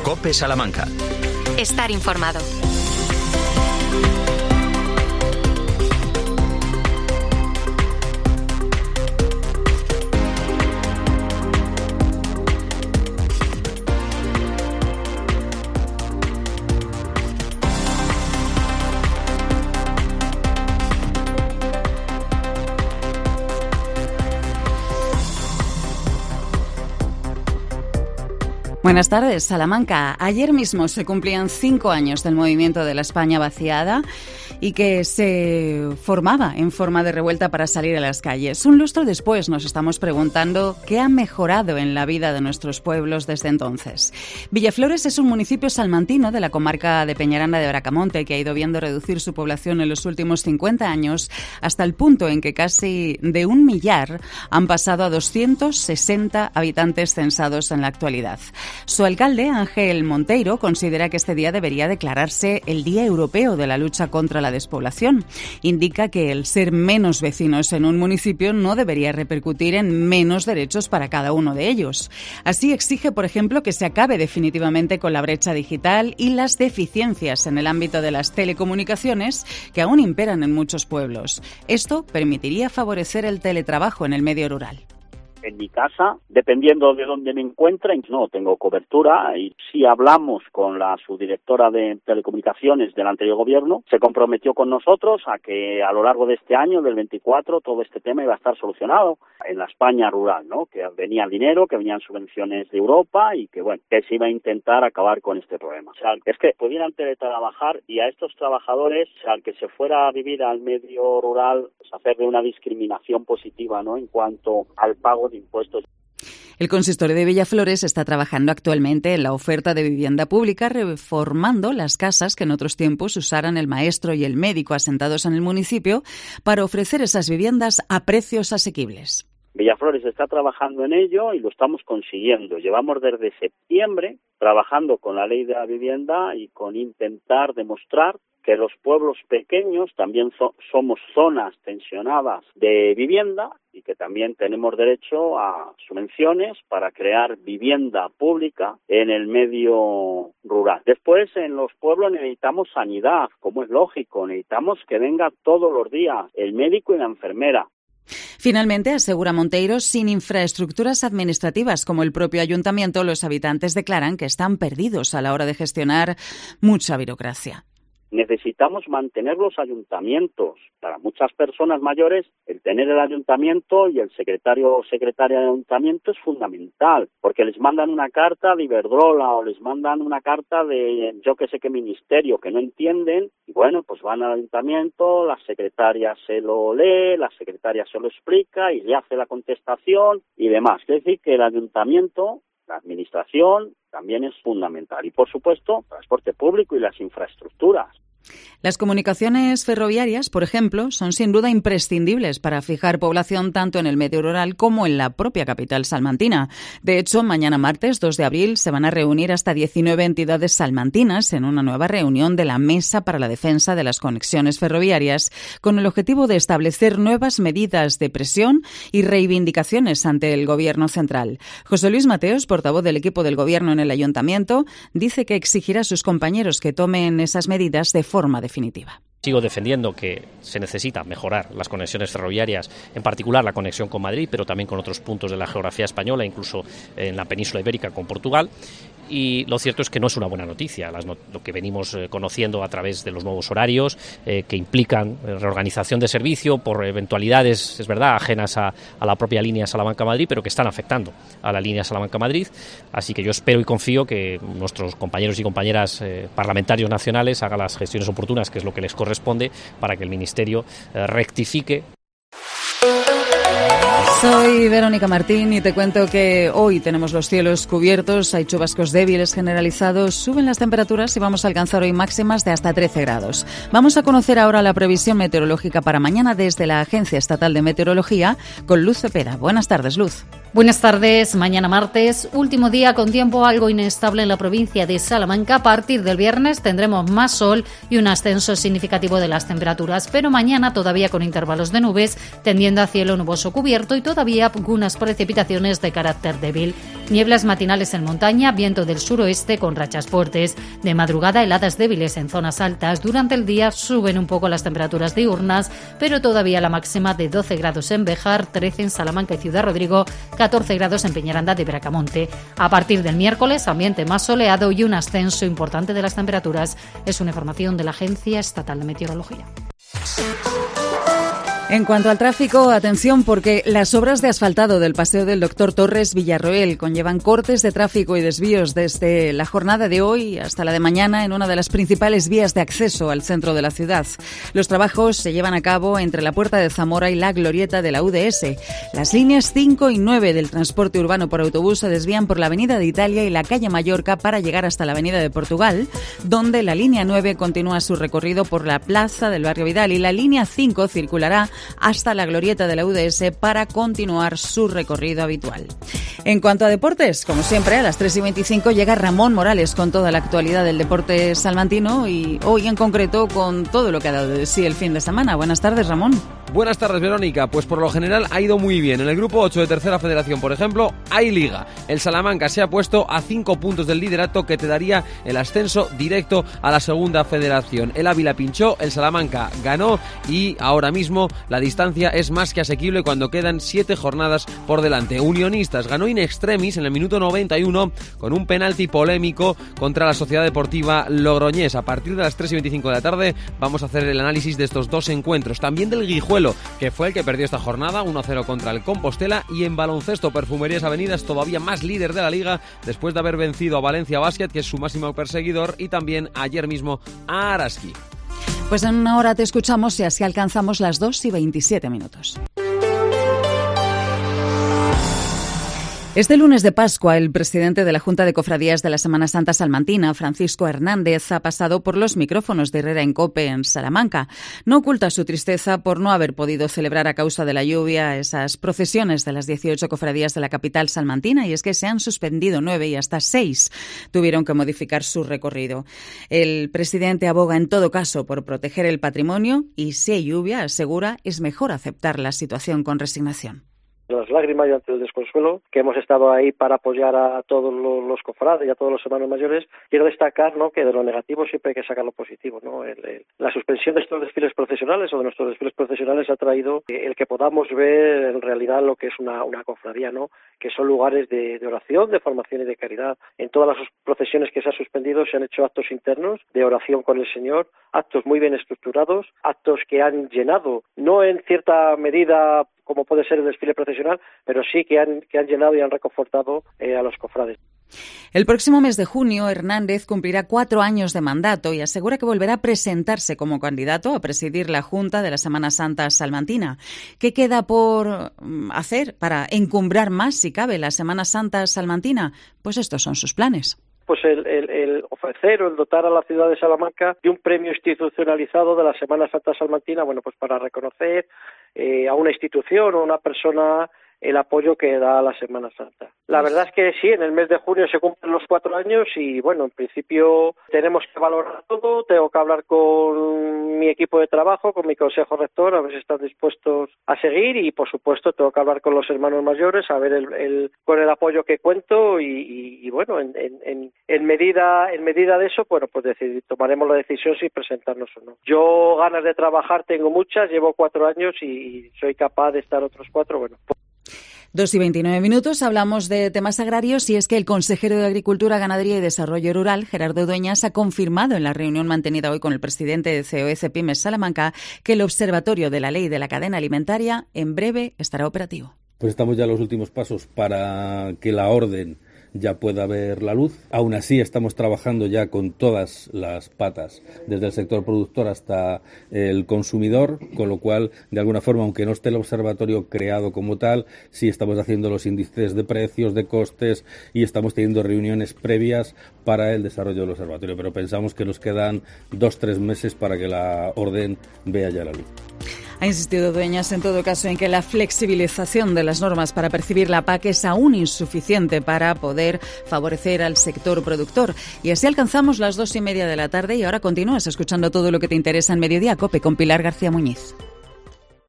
COPE Salamanca. Estar informado. Buenas tardes, Salamanca. Ayer mismo se cumplían 5 años del movimiento de la España vaciada y que se formaba en forma de revuelta para salir a las calles. Un lustro después nos estamos preguntando qué ha mejorado en la vida de nuestros pueblos desde entonces. Villaflores es un municipio salmantino de la comarca de Peñaranda de Bracamonte que ha ido viendo reducir su población en los últimos 50 años hasta el punto en que casi de 1 millar han pasado a 260 habitantes censados en la actualidad. Su alcalde, Ángel Monteiro, considera que este día debería declararse el Día Europeo de la Lucha contra la Despoblación. Indica que el ser menos vecinos en un municipio no debería repercutir en menos derechos para cada uno de ellos. Así exige, por ejemplo, que se acabe definitivamente con la brecha digital y las deficiencias en el ámbito de las telecomunicaciones que aún imperan en muchos pueblos. Esto permitiría favorecer el teletrabajo en el medio rural. En mi casa, dependiendo de dónde me encuentre, no tengo cobertura y si hablamos con la subdirectora de telecomunicaciones del anterior gobierno, se comprometió con nosotros a que a lo largo de este año, del 24, todo este tema iba a estar solucionado en la España rural, ¿no? Que venía el dinero, que venían subvenciones de Europa y que, bueno, que se iba a intentar acabar con este problema. O sea, es que pudieran teletrabajar y a estos trabajadores, o sea, que se fuera a vivir al medio rural, pues hacerle una discriminación positiva, ¿no? En cuanto al pago de impuestos. El consistorio de Villaflores está trabajando actualmente en la oferta de vivienda pública, reformando las casas que en otros tiempos usaran el maestro y el médico asentados en el municipio para ofrecer esas viviendas a precios asequibles. Villaflores está trabajando en ello y lo estamos consiguiendo. Llevamos desde septiembre trabajando con la ley de la vivienda y con intentar demostrar que los pueblos pequeños también somos zonas tensionadas de vivienda y que también tenemos derecho a subvenciones para crear vivienda pública en el medio rural. Después, en los pueblos necesitamos sanidad, como es lógico, necesitamos que venga todos los días el médico y la enfermera. Finalmente, asegura Monteiro, sin infraestructuras administrativas como el propio ayuntamiento, los habitantes declaran que están perdidos a la hora de gestionar mucha burocracia. Necesitamos mantener los ayuntamientos. Para muchas personas mayores, el tener el ayuntamiento y el secretario o secretaria del ayuntamiento es fundamental, porque les mandan una carta de Iberdrola o les mandan una carta de yo que sé qué ministerio que no entienden, y bueno, pues van al ayuntamiento, la secretaria se lo lee, la secretaria se lo explica y le hace la contestación y demás. Es decir, que el ayuntamiento, la administración, también es fundamental. Y, por supuesto, transporte público y las infraestructuras. Las comunicaciones ferroviarias, por ejemplo, son sin duda imprescindibles para fijar población tanto en el medio rural como en la propia capital salmantina. De hecho, mañana martes 2 de abril se van a reunir hasta 19 entidades salmantinas en una nueva reunión de la Mesa para la Defensa de las Conexiones Ferroviarias con el objetivo de establecer nuevas medidas de presión y reivindicaciones ante el Gobierno central. José Luis Mateos, portavoz del equipo del Gobierno en el Ayuntamiento, dice que exigirá a sus compañeros que tomen esas medidas de forma definitiva. Sigo defendiendo que se necesita mejorar las conexiones ferroviarias, en particular la conexión con Madrid, pero también con otros puntos de la geografía española, incluso en la península ibérica con Portugal. Y lo cierto es que no es una buena noticia lo que venimos conociendo a través de los nuevos horarios que implican reorganización de servicio por eventualidades, es verdad, ajenas a la propia línea Salamanca-Madrid, pero que están afectando a la línea Salamanca-Madrid. Así que yo espero y confío que nuestros compañeros y compañeras parlamentarios nacionales hagan las gestiones oportunas, que es lo que les corresponde, para que el Ministerio rectifique. Soy Verónica Martín y te cuento que hoy tenemos los cielos cubiertos, hay chubascos débiles generalizados, suben las temperaturas y vamos a alcanzar hoy máximas de hasta 13 grados. Vamos a conocer ahora la previsión meteorológica para mañana desde la Agencia Estatal de Meteorología con Luz Cepeda. Buenas tardes, Luz. Buenas tardes. Mañana martes, último día con tiempo algo inestable en la provincia de Salamanca. A partir del viernes tendremos más sol y un ascenso significativo de las temperaturas, pero mañana todavía con intervalos de nubes, tendiendo a cielo nuboso cubierto y todavía algunas precipitaciones de carácter débil. Nieblas matinales en montaña, viento del suroeste con rachas fuertes. De madrugada, heladas débiles en zonas altas. Durante el día suben un poco las temperaturas diurnas, pero todavía la máxima de 12 grados en Béjar, 13 en Salamanca y Ciudad Rodrigo, 14 grados en Peñaranda de Bracamonte. A partir del miércoles, ambiente más soleado y un ascenso importante de las temperaturas. Es una información de la Agencia Estatal de Meteorología. En cuanto al tráfico, atención porque las obras de asfaltado del Paseo del Doctor Torres Villarroel conllevan cortes de tráfico y desvíos desde la jornada de hoy hasta la de mañana en una de las principales vías de acceso al centro de la ciudad. Los trabajos se llevan a cabo entre la Puerta de Zamora y la glorieta de la UDS. Las líneas 5 y 9 del transporte urbano por autobús se desvían por la Avenida de Italia y la calle Mallorca para llegar hasta la Avenida de Portugal, donde la línea 9 continúa su recorrido por la plaza del Barrio Vidal y la línea 5 circulará hasta la glorieta de la UDS para continuar su recorrido habitual. En cuanto a deportes, como siempre, a las 3:25 llega Ramón Morales con toda la actualidad del deporte salmantino y hoy en concreto con todo lo que ha dado de sí el fin de semana. Buenas tardes, Ramón. Buenas tardes, Verónica. Pues por lo general ha ido muy bien. En el grupo 8 de Tercera Federación, por ejemplo, hay liga. El Salamanca se ha puesto a 5 puntos del liderato que te daría el ascenso directo a la Segunda Federación. El Ávila pinchó, el Salamanca ganó y ahora mismo la distancia es más que asequible cuando quedan 7 jornadas por delante. Unionistas ganó in extremis en el minuto 91 con un penalti polémico contra la Sociedad Deportiva Logroñés. A partir de las 3:25 de la tarde vamos a hacer el análisis de estos dos encuentros. También del Guijuelo, que fue el que perdió esta jornada, 1-0 contra el Compostela, y en baloncesto Perfumerías Avenidas todavía más líder de la liga después de haber vencido a Valencia Basket, que es su máximo perseguidor, y también ayer mismo a Araski. Pues en una hora te escuchamos y así alcanzamos las 2:27. Este lunes de Pascua, el presidente de la Junta de Cofradías de la Semana Santa Salmantina, Francisco Hernández, ha pasado por los micrófonos de Herrera en COPE en Salamanca. No oculta su tristeza por no haber podido celebrar a causa de la lluvia esas procesiones de las 18 cofradías de la capital salmantina, y es que se han suspendido 9 y hasta 6 tuvieron que modificar su recorrido. El presidente aboga en todo caso por proteger el patrimonio y si hay lluvia, asegura, es mejor aceptar la situación con resignación. Las lágrimas y ante el desconsuelo, que hemos estado ahí para apoyar a todos los cofrades y a todos los hermanos mayores. Quiero destacar, ¿no?, que de lo negativo siempre hay que sacar lo positivo, ¿no? La suspensión de estos desfiles procesionales o de nuestros desfiles procesionales ha traído el que podamos ver en realidad lo que es una cofradía, ¿no?, que son lugares de oración, de formación y de caridad. En todas las procesiones que se han suspendido se han hecho actos internos de oración con el Señor, actos muy bien estructurados, actos que han llenado, no en cierta medida como puede ser el desfile procesional, pero sí que han llenado y han reconfortado a los cofrades. El próximo mes de junio, Hernández cumplirá 4 años de mandato y asegura que volverá a presentarse como candidato a presidir la Junta de la Semana Santa salmantina. ¿Qué queda por hacer para encumbrar más, si cabe, la Semana Santa salmantina? Pues estos son sus planes. Pues el ofrecer o el dotar a la ciudad de Salamanca de un premio institucionalizado de la Semana Santa salmantina, bueno, pues para reconocer a una institución o a una persona el apoyo que da a la Semana Santa. La verdad es que sí, en el mes de junio se cumplen los 4 años y, bueno, en principio tenemos que valorar todo. Tengo que hablar con mi equipo de trabajo, con mi consejo rector, a ver si están dispuestos a seguir y, por supuesto, tengo que hablar con los hermanos mayores, a ver con el apoyo que cuento y bueno, en medida de eso, bueno, pues tomaremos la decisión si presentarnos o no. Yo ganas de trabajar tengo muchas, llevo 4 años y soy capaz de estar otros 4, bueno. 2:29, hablamos de temas agrarios y es que el consejero de Agricultura, Ganadería y Desarrollo Rural, Gerardo Dueñas, ha confirmado en la reunión mantenida hoy con el presidente de COE Pymes Salamanca que el Observatorio de la Ley de la Cadena Alimentaria en breve estará operativo. Pues estamos ya en los últimos pasos para que la orden ya pueda ver la luz. Aún así estamos trabajando ya con todas las patas, desde el sector productor hasta el consumidor, con lo cual, de alguna forma, aunque no esté el observatorio creado como tal, sí estamos haciendo los índices de precios, de costes y estamos teniendo reuniones previas para el desarrollo del observatorio, pero pensamos que nos quedan 2-3 meses para que la orden vea ya la luz. Ha insistido Dueñas, en todo caso, en que la flexibilización de las normas para percibir la PAC es aún insuficiente para poder favorecer al sector productor. Y así alcanzamos las 2:30 de la tarde y ahora continúas escuchando todo lo que te interesa en Mediodía COPE con Pilar García Muñiz.